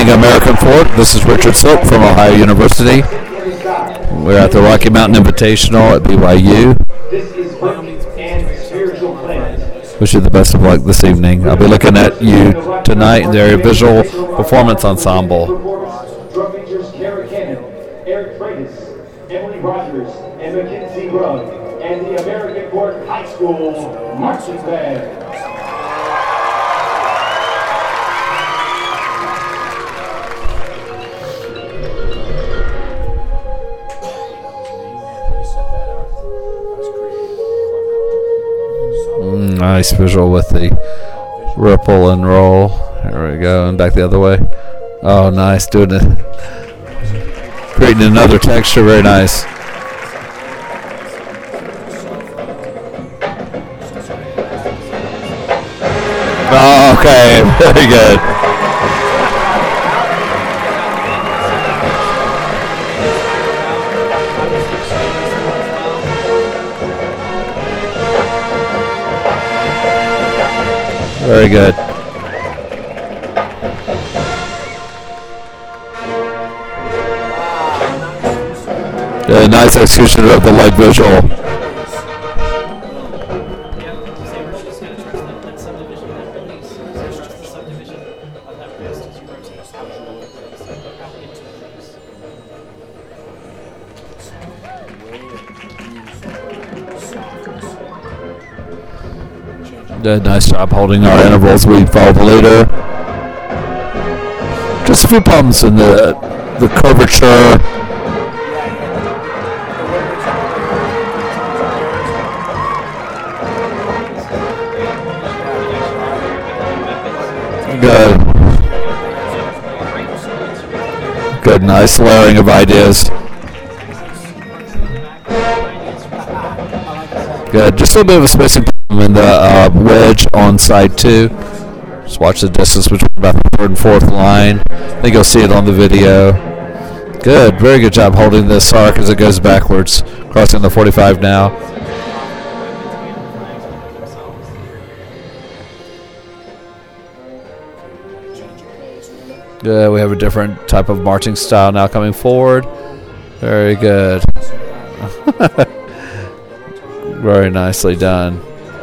morning, American Fort. This is Richard Silk from Ohio University. We're at the Rocky Mountain Invitational at BYU. Wish you the best of luck this evening. I'll be looking at you tonight in their visual performance ensemble. Features Kara Cannon, Eric Freitas, Emily Rogers, and Mackenzie Rugg, and the American Fort High School Marching Band. Nice visual with the ripple and roll. There we go, and back the other way. Oh, nice, doing it. Creating another texture, very nice. Oh, okay, very good. Very good. Yeah, nice execution of the light visual. Nice job holding our intervals. We follow the leader. Just a few problems in the curvature. Good, nice layering of ideas. Good, just a little bit of a spacing problem in the wedge on side 2. Just watch the distance between about the 3rd and 4th line. I think you'll see it on the video. Good, very good job holding this arc as it goes backwards, crossing the 45 now. Good, we have a different type of marching style now coming forward. Very good. Very nicely done.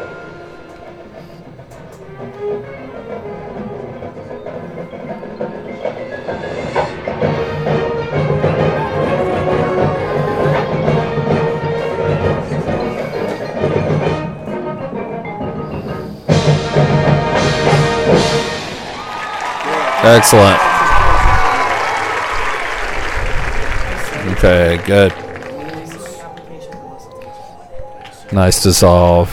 Excellent. Okay, good. Nice dissolve.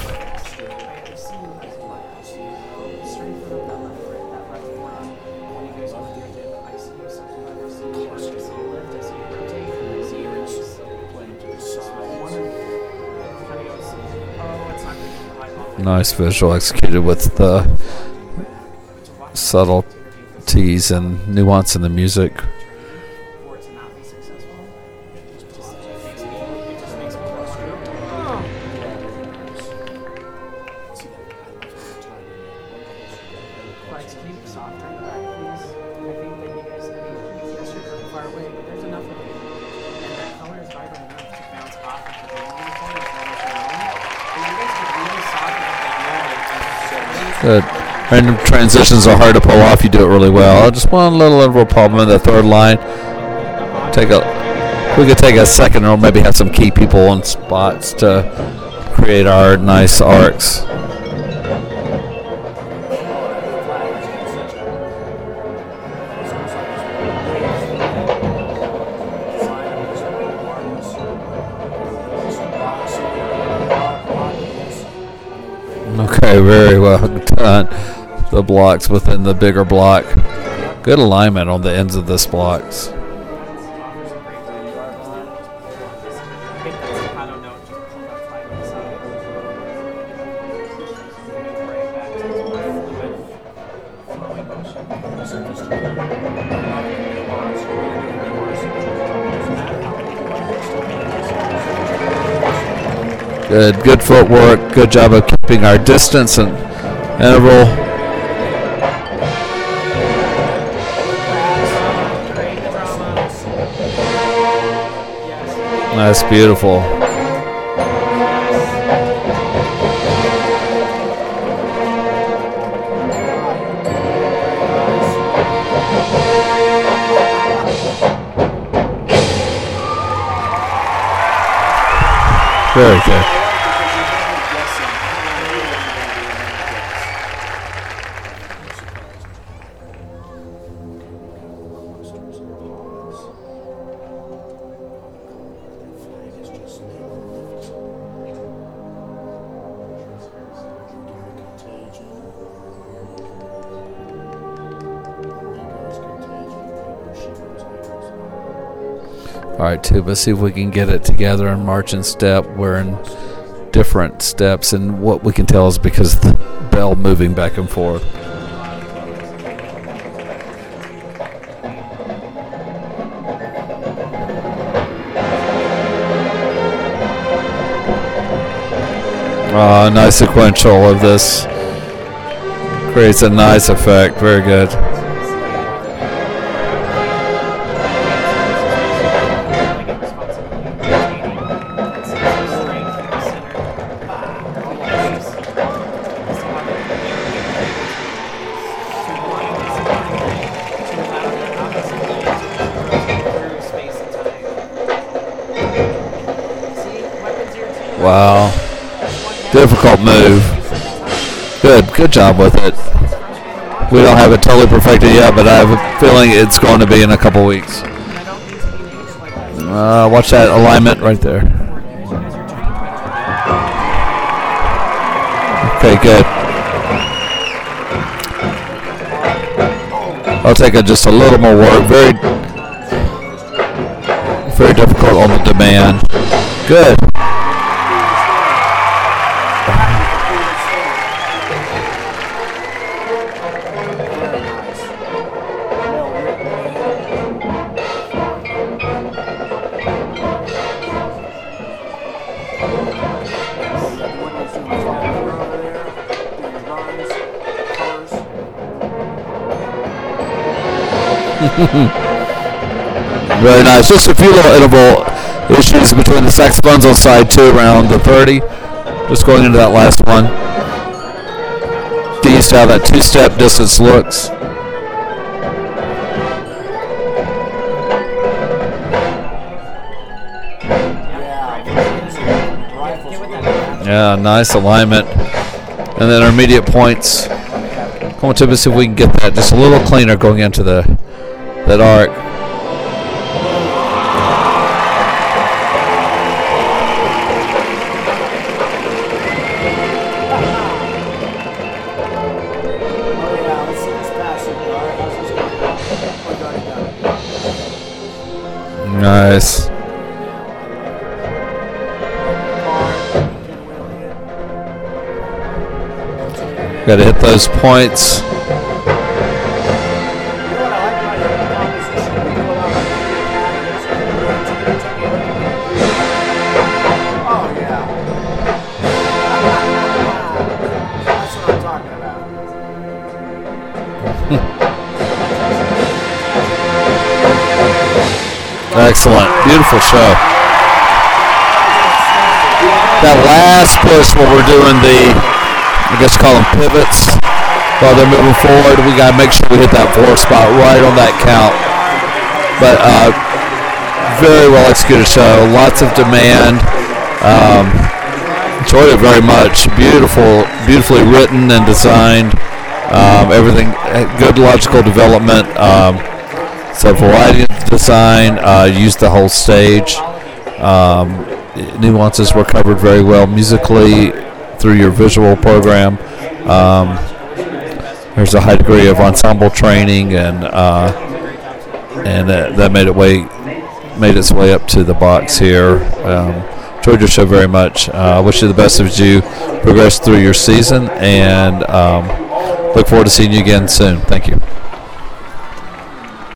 Nice visual executed with the subtleties and nuance in the music. Good. Random transitions are hard to pull off. You do it really well. Just one little interval problem in the 3rd line. We could take a second, or maybe have some key people on spots to create our nice arcs. Okay, very well done. The blocks within the bigger block. Good alignment on the ends of this blocks. Good footwork. Good job of keeping our distance and interval. That's beautiful. Very good. All right, Tube, let's see if we can get it together and march in step. We're in different steps, and what we can tell is because of the bell moving back and forth. Nice sequential of this. Creates a nice effect. Very good. Wow. Difficult move. Good job with it. We don't have it totally perfected yet, but I have a feeling it's going to be in a couple weeks. Watch that alignment right there. Okay, good. I'll take just a little more work. Very difficult on the demand. Good. Very nice. Just a few little interval issues between the saxophones on side 2 around the 30. Just going into that last one. Get used to how that 2-step distance looks. Yeah, nice alignment. And then intermediate points. Come on, Tube, see if we can get that just a little cleaner going into that arc. Nice. Got to hit those points. Excellent. Beautiful show. That last push where we're doing I guess call them pivots while they're moving forward, we got to make sure we hit that 4 spot right on that count. But very well executed show. Lots of demand. Enjoyed it very much. Beautifully written and designed. Everything, good logical development. So variety of design, used the whole stage. Nuances were covered very well musically through your visual program. There's a high degree of ensemble training, and that made its way up to the box here. Enjoyed your show very much. I wish you the best as you progress through your season, and look forward to seeing you again soon. Thank you.